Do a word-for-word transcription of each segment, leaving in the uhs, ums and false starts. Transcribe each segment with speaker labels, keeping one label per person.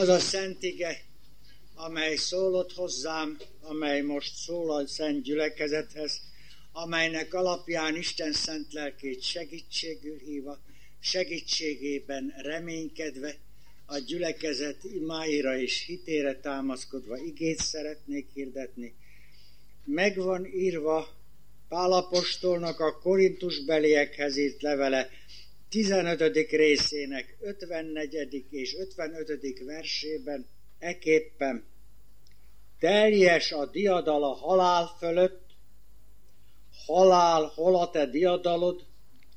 Speaker 1: az a szent ige, amely szólott hozzám, amely most szól a szent gyülekezethez, amelynek alapján Isten szent lelkét segítségül hívva, segítségében reménykedve, a gyülekezet imáira és hitére támaszkodva igét szeretnék hirdetni. Meg van írva Pál apostolnak a korintusbeliekhez írt levele tizenötödik részének ötvennegyedik és ötvenötödik versében eképpen: teljes a diadal a halál fölött, halál, hol a te diadalod,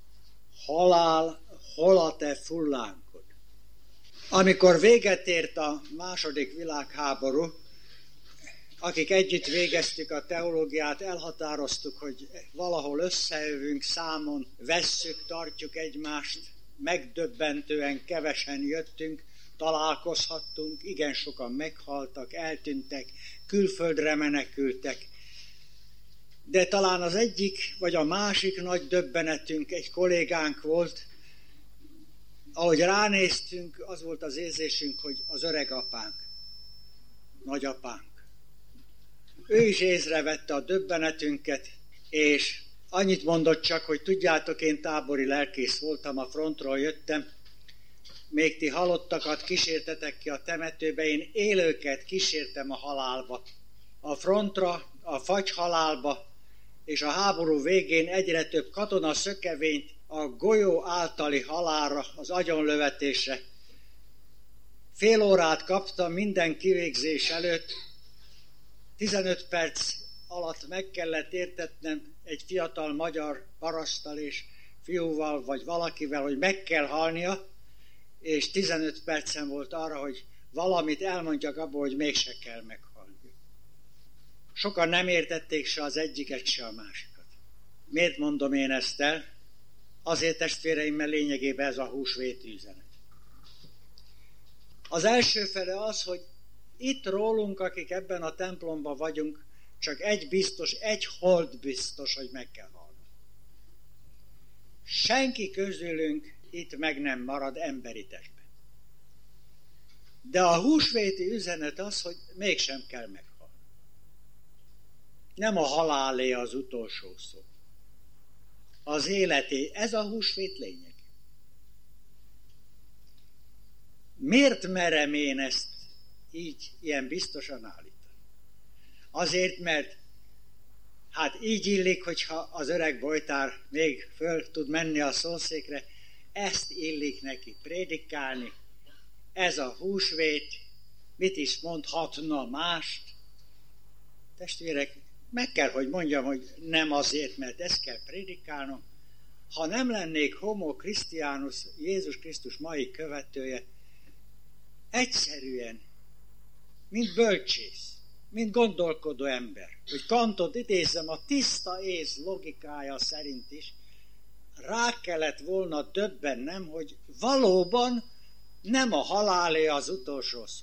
Speaker 1: halál, hol a te fullánkod. Amikor véget ért a második világháború, akik együtt végeztük a teológiát, elhatároztuk, hogy valahol összejövünk, számon vesszük, tartjuk egymást, megdöbbentően kevesen jöttünk, találkozhattunk, igen sokan meghaltak, eltűntek, külföldre menekültek. De talán az egyik vagy a másik nagy döbbenetünk egy kollégánk volt, ahogy ránéztünk, az volt az érzésünk, hogy az öreg apánk, nagyapánk. Ő is észrevette a döbbenetünket, és annyit mondott csak, hogy tudjátok, én tábori lelkész voltam, a frontról jöttem, még ti halottakat kísértetek ki a temetőbe, én élőket kísértem a halálba, a frontra, a fagyhalálba, és a háború végén egyre több katona szökevényt a golyó általi halálra, az agyonlövetésre. Fél órát kaptam minden kivégzés előtt, tizenöt perc alatt meg kellett értetnem egy fiatal magyar paraszttal és fiúval, vagy valakivel, hogy meg kell halnia, és tizenöt percen volt arra, hogy valamit elmondjak abból, hogy mégse kell meghalni. Sokan nem értették se az egyiket, se a másikat. Miért mondom én ezt el? Azért, testvéreim, mert lényegében ez a húsvéti üzenet. Az első fele az, hogy itt rólunk, akik ebben a templomban vagyunk, csak egy biztos, egy hold biztos, hogy meg kell halni. Senki közülünk itt meg nem marad emberi testben. De a húsvéti üzenet az, hogy mégsem kell meghalni. Nem a halálé az utolsó szó. Az életé, ez a húsvét lényeg. Miért merem én ezt így, ilyen biztosan állítani? Azért, mert hát így illik, hogyha az öreg bojtár még föl tud menni a szószékre, ezt illik neki prédikálni. Ez a húsvét, mit is mondhatna mást? Testvérek, meg kell, hogy mondjam, hogy nem azért, mert ezt kell prédikálnom. Ha nem lennék homo Christianus, Jézus Krisztus mai követője, egyszerűen, mint bölcsész, mint gondolkodó ember, hogy Kantot idézzem, a tiszta ész logikája szerint is, rá kellett volna döbbennem, hogy valóban nem a halálé az utolsó szó.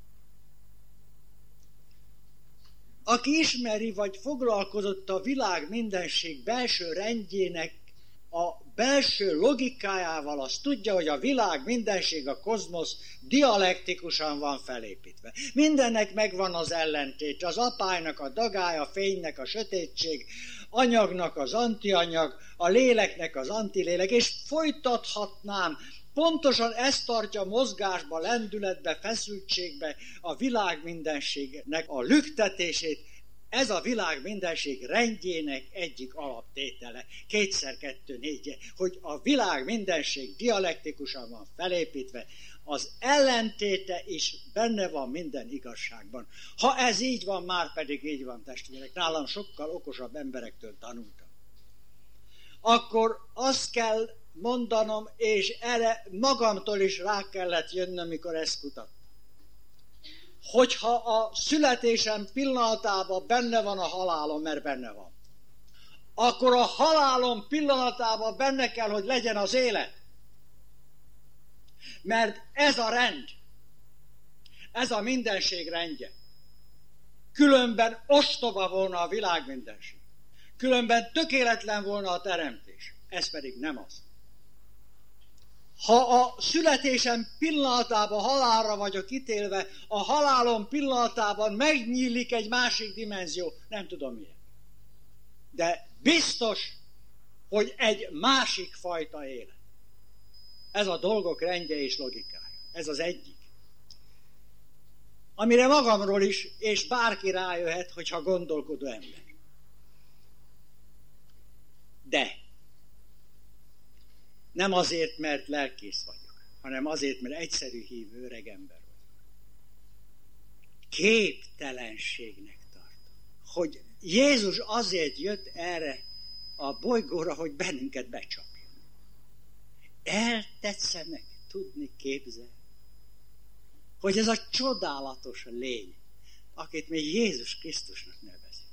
Speaker 1: Aki ismeri, vagy foglalkozott a világ mindenség belső rendjének a belső logikájával, az tudja, hogy a világ mindenség, a kozmosz dialektikusan van felépítve. Mindennek megvan az ellentét, az apálynak a dagály, a fénynek a sötétség, anyagnak az antianyag, a léleknek az antilélek, és folytathatnám. Pontosan ez tartja mozgásba, lendületbe, feszültségbe a világ mindenségnek a lüktetését. Ez a világ mindenség rendjének egyik alaptétele, kétszer kettő négye, hogy a világ mindenség dialektikusan van felépítve, az ellentéte is benne van minden igazságban. Ha ez így van, már pedig így van, testvérek, nálam sokkal okosabb emberektől tanultam. Akkor azt kell mondanom, és erre magamtól is rá kellett jönnöm, mikor ezt kutattam. Hogyha a születésem pillanatában benne van a halálom, mert benne van, akkor a halálom pillanatában benne kell, hogy legyen az élet. Mert ez a rend, ez a mindenség rendje. Különben ostoba volna a világ mindenség. Különben tökéletlen volna a teremtés. Ez pedig nem az. Ha a születésem pillanatában halálra vagyok ítélve, a halálom pillanatában megnyílik egy másik dimenzió. Nem tudom miért. De biztos, hogy egy másik fajta élet. Ez a dolgok rendje és logikája. Ez az egyik. Amire magamról is, és bárki rájöhet, hogyha gondolkodó ember. De nem azért, mert lelkész vagyok, hanem azért, mert egyszerű hívő öreg ember vagyok. Képtelenségnek tartom, hogy Jézus azért jött erre a bolygóra, hogy bennünket becsapjon. Eltetszenek tudni képzelni, hogy ez a csodálatos lény, akit mi Jézus Krisztusnak nevezünk.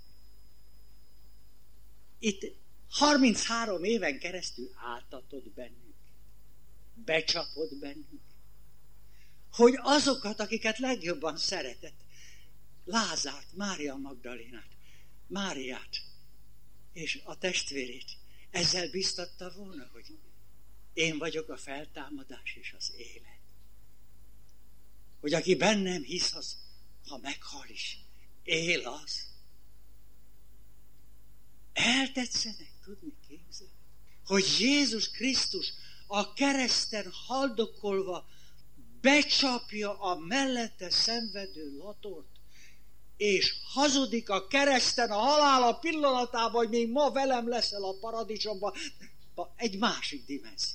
Speaker 1: Itt harminchárom éven keresztül áltatott bennünk, becsapott bennünk, hogy azokat, akiket legjobban szeretett, Lázárt, Mária Magdalénát, Máriát és a testvérét, ezzel biztatta volna, hogy én vagyok a feltámadás és az élet. Hogy aki bennem hisz, az, ha meghal is, él az. Eltetszenek tudni képzelni, hogy Jézus Krisztus a kereszten haldokolva becsapja a mellette szenvedő latort, és hazudik a kereszten a halála pillanatában, hogy még ma velem leszel a paradicsomban, egy másik dimenzió.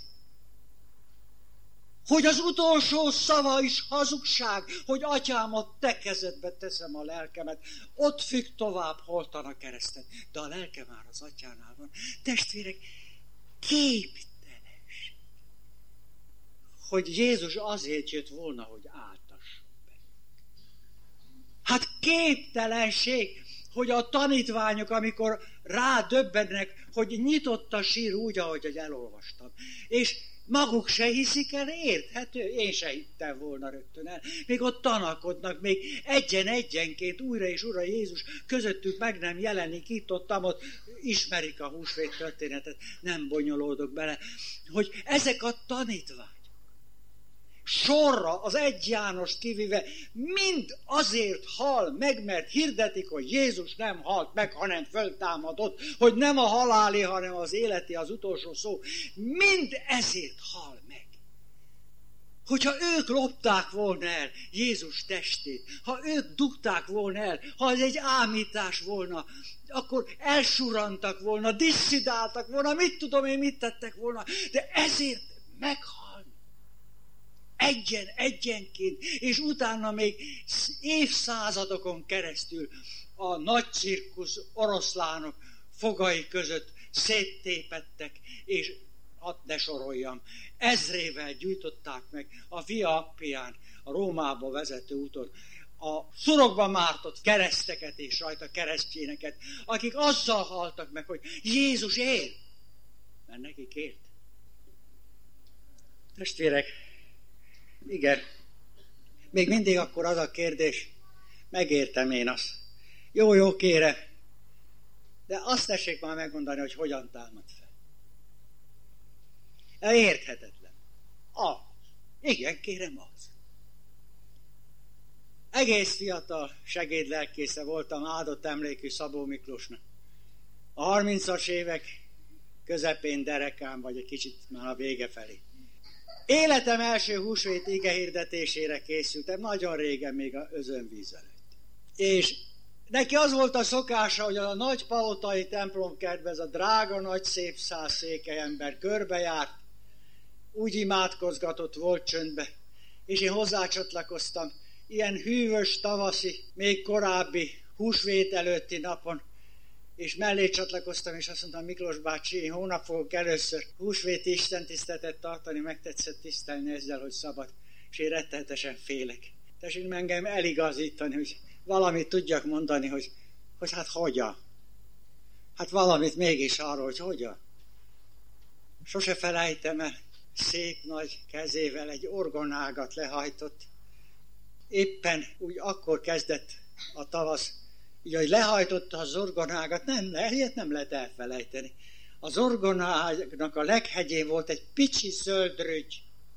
Speaker 1: Hogy az utolsó szava is hazugság, hogy atyám, a te kezedbe teszem a lelkemet, ott függ tovább holtan a kereszten, de a lelke már az atyánál van. Testvérek, képtelenség, hogy Jézus azért jött volna, hogy áltasson bennünk. Hát képtelenség, hogy a tanítványok, amikor rádöbbennek, hogy nyitott a sír úgy, ahogy elolvastam, és maguk se hiszik el, érthető, én se hittem volna rögtön el. Még ott tanakodnak, még egyen-egyenként újra és újra Jézus közöttük meg nem jelenik, itt ott, ott ismerik a húsvét történetet, nem bonyolódok bele, hogy ezek a tanítványok sorra az egy Jánost kivéve mind azért hal meg, mert hirdetik, hogy Jézus nem halt meg, hanem föltámadott, hogy nem a halálé, hanem az életi az utolsó szó. Mind ezért hal meg. Hogyha ők lopták volna el Jézus testét, ha ők dugták volna el, ha ez egy ámítás volna, akkor elsurrantak volna, disszidáltak volna, mit tudom én, mit tettek volna, de ezért meghal. Egyen, egyenként, és utána még évszázadokon keresztül a nagy cirkusz oroszlánok fogai között széttépettek, és hadd ne soroljam, ezrével gyújtották meg a Via Appián, a Rómába vezető úton, a szurokba mártott kereszteket és rajta keresztjéneket, akik azzal haltak meg, hogy Jézus él, mert nekik élt. Testvérek, igen, még mindig akkor az a kérdés, megértem én azt. Jó, jó, kérem, de azt tessék már megmondani, hogy hogyan támad fel. Érthetetlen. Az. Igen, kérem, az. Egész fiatal segédlelkésze voltam áldott emlékű Szabó Miklósnak. A harmincas évek közepén derekán, vagy egy kicsit már a vége felé. Életem első húsvét ige hirdetésére készültem, nagyon régen, még az özönvíz előtt. És neki az volt a szokása, hogy a nagy palotai templomkertben ez a drága, nagy, szép száz székely ember körbejárt, úgy imádkozgatott volt csöndbe, és én hozzácsatlakoztam ilyen hűvös, tavaszi, még korábbi húsvét előtti napon, és mellé csatlakoztam, és azt mondtam, Miklós bácsi, én hónap fogok először húsvéti istentiszteletet tartani, megtetszett tisztelni ezzel, hogy szabad, és én rettenetesen félek. Tessék engem eligazítani, hogy valamit tudjak mondani, hogy, hogy hát hogyan. Hát valamit mégis arról, hogy hogyan. Sose felejtem el, szép nagy kezével egy orgonágat lehajtott. Éppen úgy akkor kezdett a tavasz, így, hogy lehajtotta az orgonágat, nem lehet, nem lehet elfelejteni. Az orgonágnak a leghegyén volt egy picsi zöld rügy,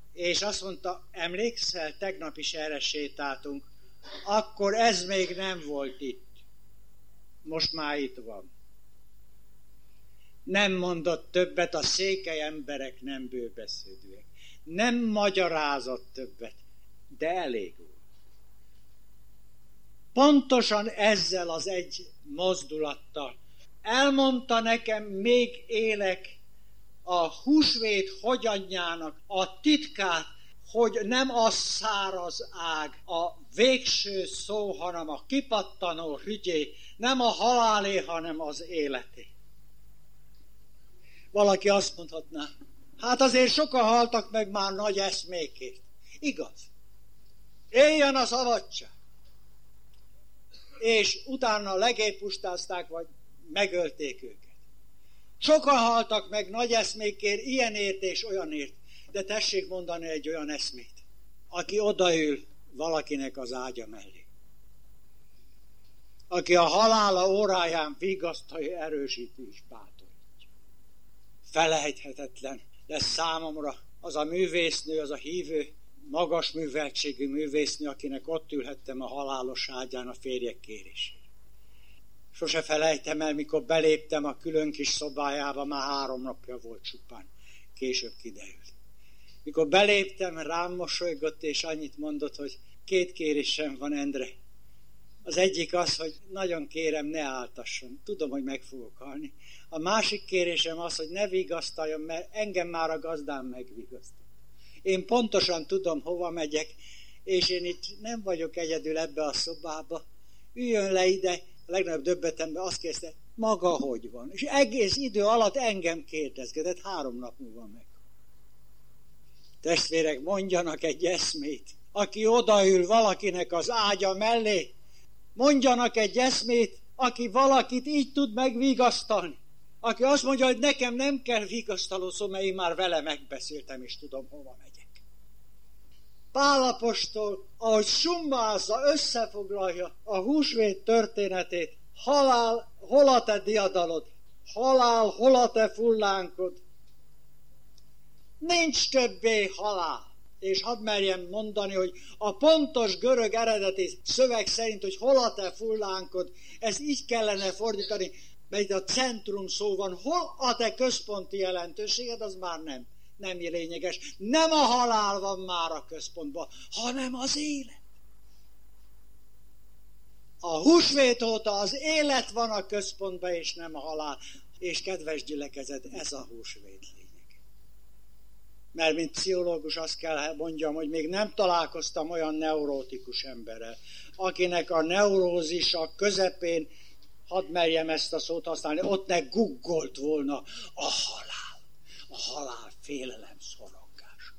Speaker 1: és azt mondta, emlékszel, tegnap is erre sétáltunk, akkor ez még nem volt itt. Most már itt van. Nem mondott többet, a székely emberek nem bőbeszédőek. Nem magyarázott többet, de elég volt. Pontosan ezzel az egy mozdulattal elmondta nekem, még élek, a húsvét hogyanjának a titkát, hogy nem a száraz ág, a végső szó, hanem a kipattanó rügyé, nem a halálé, hanem az életé. Valaki azt mondhatná, hát azért sokan haltak meg már nagy eszmékért. Igaz. Éljen a szabadság. És utána legépustázták, vagy megölték őket. Sokan haltak meg nagy eszmékért, ilyenért és olyanért. De tessék mondani egy olyan eszmét, aki odaül valakinek az ágya mellé. Aki a halála óráján vigasztalja, erősíti és bátorítja. Felejthetetlen lesz számomra az a művésznő, az a hívő, magas műveltségű művésznő, akinek ott ülhettem a halálos ágyán a férjek kérésére. Sose felejtem el, mikor beléptem a külön kis szobájába, már három napja volt csupán. Később kiderült. Mikor beléptem, rám mosolygott, és annyit mondott, hogy két kérésem van, Endre. Az egyik az, hogy nagyon kérem, ne áltasson. Tudom, hogy meg fogok halni. A másik kérésem az, hogy ne vigasztaljon, mert engem már a gazdám megvigasztal. Én pontosan tudom, hova megyek, és én itt nem vagyok egyedül ebbe a szobába. Üljön le ide, a legnagyobb döbbetemben azt kérdezte, maga hogy van? És egész idő alatt engem kérdezgetett, három nap múlva meg. Testvérek, mondjanak egy eszmét, aki odaül valakinek az ágya mellé, mondjanak egy eszmét, aki valakit így tud megvigasztalni. Aki azt mondja, hogy nekem nem kell vigasztaló szó, mert én már vele megbeszéltem, és tudom, hova megyek. Pál apostol, ahogy summázza, összefoglalja a húsvét történetét, halál, hol a te diadalod, halál, hol a te fullánkod, nincs többé halál. És hadd merjem mondani, hogy a pontos görög eredeti szöveg szerint, hogy hol a te fullánkod, ezt így kellene fordítani, mert itt a centrum szó van, hol a te központi jelentőséged, az már nem, nem lényeges. Nem a halál van már a központban, hanem az élet. A húsvét óta az élet van a központban, és nem a halál. És kedves gyülekezet, ez a húsvét lényeg. Mert mint pszichológus azt kell mondjam, hogy még nem találkoztam olyan neurótikus emberrel, akinek a neurózisa közepén, hadd merjem ezt a szót használni, ott ne guggolt volna a halál, a halál félelem szorongás.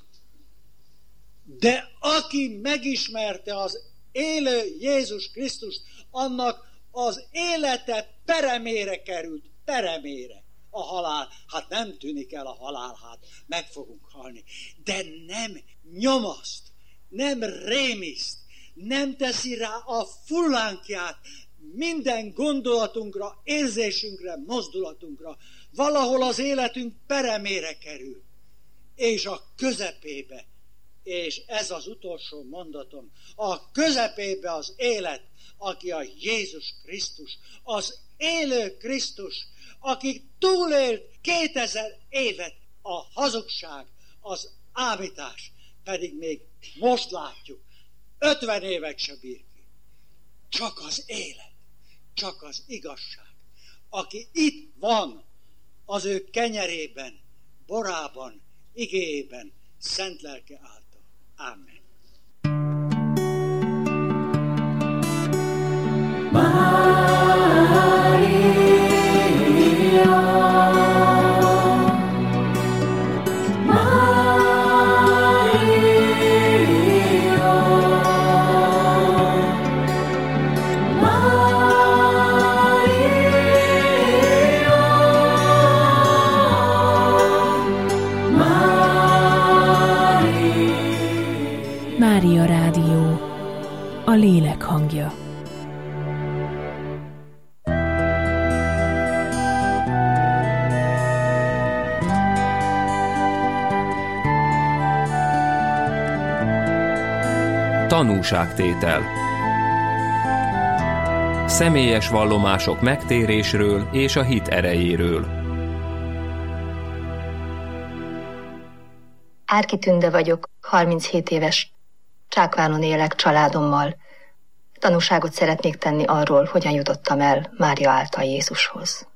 Speaker 1: De aki megismerte az élő Jézus Krisztust, annak az élete peremére került, peremére. A halál, hát nem tűnik el a halál, hát meg fogunk halni. De nem nyomaszt, nem rémiszt, nem teszi rá a fullánkját minden gondolatunkra, érzésünkre, mozdulatunkra. Valahol az életünk peremére kerül, és a közepébe, és ez az utolsó mondatom, a közepébe az élet, aki a Jézus Krisztus, az élő Krisztus, aki túlélt kétezer évet, a hazugság, az ámítás, pedig még most látjuk, ötven évet se bír ki. Csak az élet, csak az igazság. Aki itt van, az ő kenyerében, borában, igéjében, szent lelke által. Amen.
Speaker 2: Mária Rádió, a lélek hangja.
Speaker 3: Tanúságtétel. Személyes vallomások megtérésről és a hit erejéről.
Speaker 4: Árki Tünde vagyok, harminchét éves. Csákváron élek családommal. Tanúságot szeretnék tenni arról, hogyan jutottam el Mária által Jézushoz.